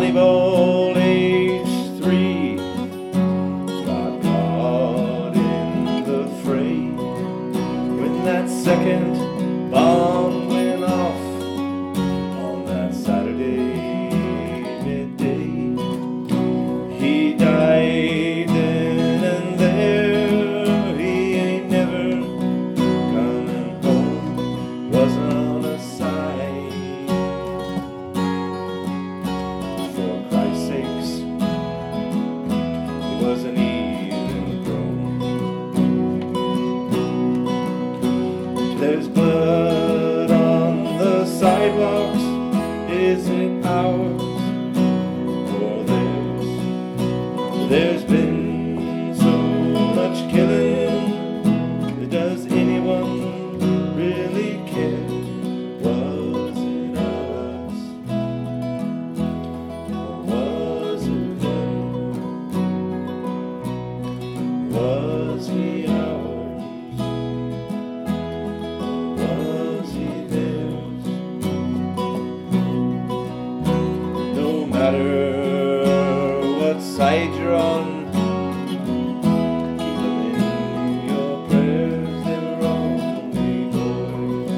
volleyball age 3 got caught in the fray when that second bomb went off on that Saturday midday. He died then and there. He ain't never coming home. Wasn't on a side. For Christ's sakes, he wasn't even grown. There's blood on the sidewalks. Is it ours or theirs? There's been so much killing. Does anyone really care? Was it us or was it them? Was he ours or was he theirs? No matter what side you're on, keep them in your prayers. They were only boys.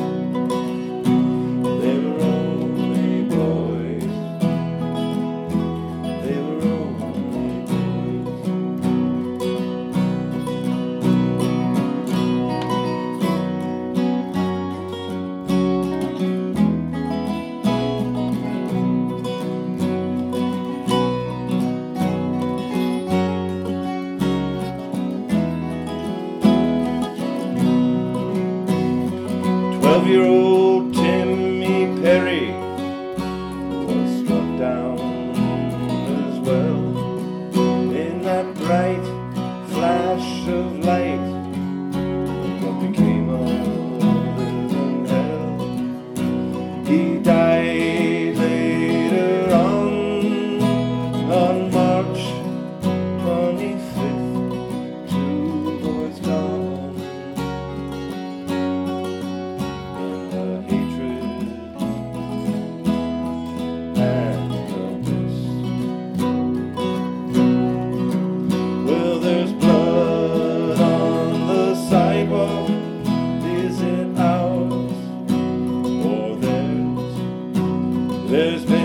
They were only boys. They were only boys. 12-year-old Timmy Perry was struck down as well in that bright flash of light. What became of living hell? He died later on March 25th. 2 boys gone. There's blood on the sidewalk. Is it ours or theirs? There's been